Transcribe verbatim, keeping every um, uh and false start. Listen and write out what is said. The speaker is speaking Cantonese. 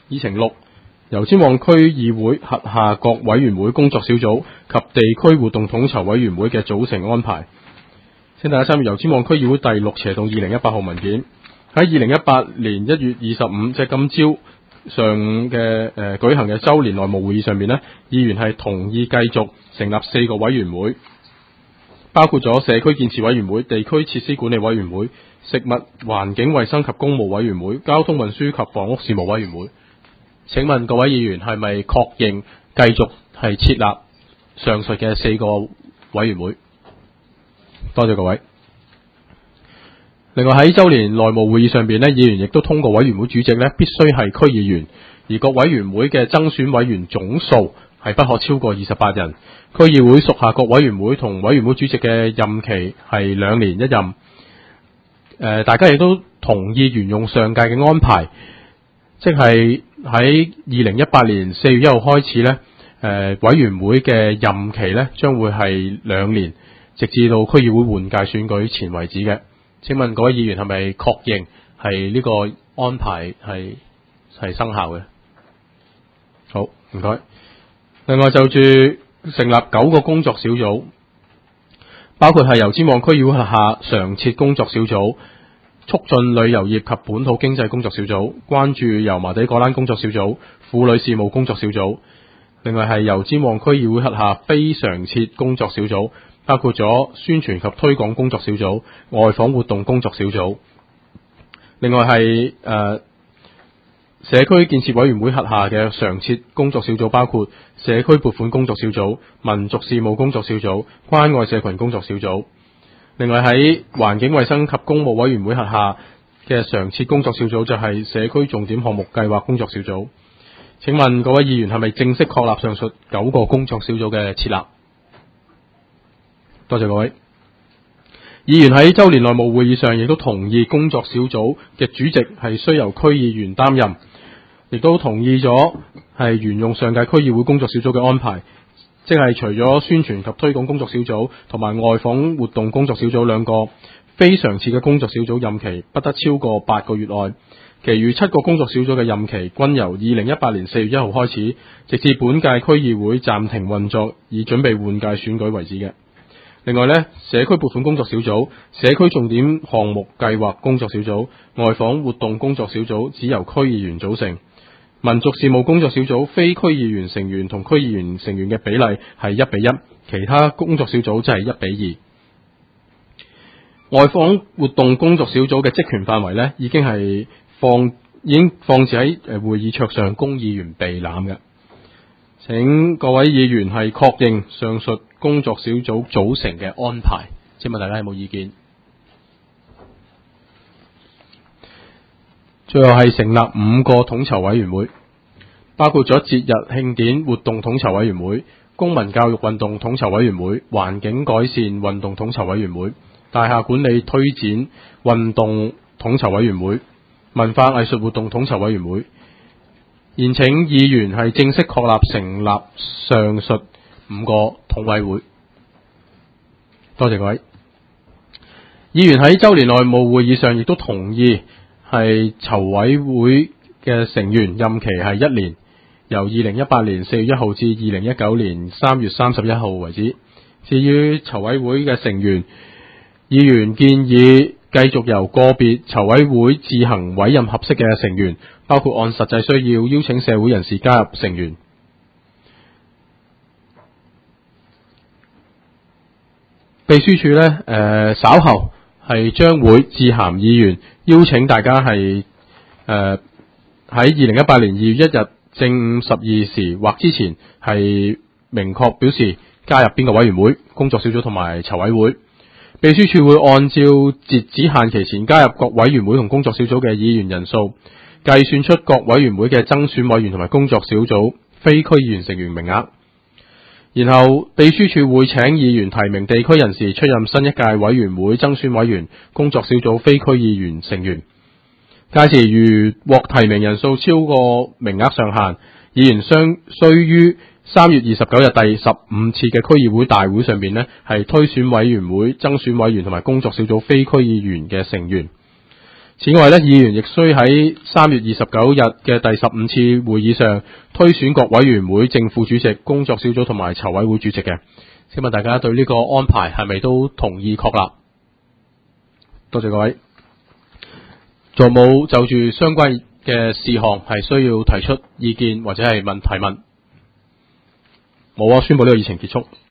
議程六，油尖旺區議會轄下各委員會工作小組及地區活動統籌委員會嘅組成安排。請大家參閱油尖旺區議會第六斜到二零一八號文件。喺二零一八年一月二十五，即係今朝上午嘅誒、呃、舉行嘅周年內務會議上面呢，議員係同意繼續成立四個委員會，包括咗社區建設委員會、地區設施管理委員會、食物環境衛生及工務委員會、交通運輸及房屋事務委員會。請問各位議員係咪確認繼續係設立上述嘅四個委員會？多謝各位。另外喺周年內務會議上邊呢，議員亦都通過委員會主席呢必須係區議員，而各委員會嘅增選委員總數係不可超過二十八人。區議會屬下各委員會同委員會主席嘅任期係兩年一任。誒、呃，大家亦都同意沿用上屆嘅安排，即係喺二零一八年四月一號開始呢，誒、呃，委員會嘅任期呢將會係兩年，直至到區議會換屆選舉前為止嘅。請問各位議員係咪確認係呢個安排係係生效嘅？好，唔該。另外就住成立九個工作小組，包括係油尖旺區議會下常設工作小組、促進旅遊業及本土經濟工作小組、關注油麻地果欄工作小組、婦女事務工作小組。另外係油尖旺區議會轄下非常設工作小組，包括咗宣傳及推廣工作小組、外訪活動工作小組。另外係誒、呃、社區建設委員會轄下嘅常設工作小組，包括社區撥款工作小組、民族事務工作小組、關愛社群工作小組。另外喺環境衛生及工務委員會轄下嘅常設工作小組就係社區重點項目計劃工作小組。請問各位議員係咪正式確立上述九個工作小組嘅設立？多謝各位。議員喺周年內務會議上亦都同意工作小組嘅主席係需由區議員擔任，亦都同意咗係沿用上屆區議會工作小組嘅安排，即係除咗宣傳及推廣工作小組同埋外訪活動工作小組兩個非常設嘅工作小組任期不得超過八個月內，其餘七個工作小組嘅任期均由二零一八年四月一號開始，直至本屆區議會暫停運作以準備換屆選舉為止嘅。另外呢，社區撥款工作小組、社區重點項目計劃工作小組、外訪活動工作小組只由區議員組成。民族事務工作小組非區議員成員同區議員成員嘅比例係一比一，其他工作小組就係一比二。外訪活動工作小組嘅職權範圍呢，已經係放已經放置喺誒會議桌上，供議員備覽嘅。請各位議員係確認上述工作小組組成嘅安排。請問大家有冇意見？最後係成立五個統籌委員會，包括咗節日慶典活動統籌委員會、公民教育運動統籌委員會、環境改善運動統籌委員會、大廈管理推展運動統籌委員會、文化藝術活動統籌委員會。現請議員係正式確立成立上述五個統委會。多謝各位。議員喺周年內務會議上亦都同意係籌委會嘅成員任期係一年，由二零一八年四月一號至二零一九年三月三十一號為止。至於籌委會嘅成員，議員建議繼續由個別籌委會自行委任合適嘅成員，包括按實際需要邀請社會人士加入成員。秘書處呢，誒、呃、稍後係將會致函議員，邀請大家係誒喺二零一八年二月一日正午十二時或之前係明確表示加入邊個委員會、工作小組同埋籌委會。秘書處會按照截止限期前加入各委員會同工作小組嘅議員人數，計算出各委員會嘅增選委員同埋工作小組非區議員成員名額。然後秘書處會請議員提名地區人士出任新一屆委員會增選委員、工作小組非區議員成員。屆時如獲提名人數超過名額上限，議員相須於三月二十九日第十五次嘅區議會大會上面呢，係推選委員會、增選委員同埋工作小組非區議員嘅成員。 此外咧，議員亦需喺三月二十九日嘅第十五次會議上推選各委員會正副主席、工作小組同埋籌委會主席嘅。請問大家對呢個安排係咪都同意確立？多謝各位。仲有冇就住相關嘅事項係需要提出意見或者係問提問？冇啊，宣布呢個議程結束。